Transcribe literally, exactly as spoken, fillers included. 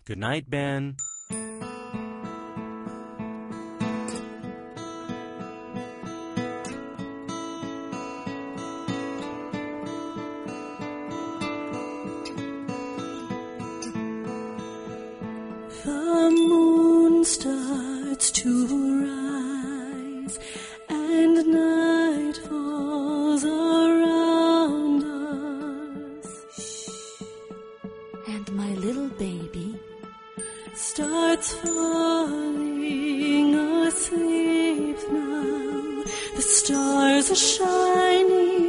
Good night, Ben. The moon starts to rise, and night falls around us. And my little baby starts falling asleep now. The stars are shining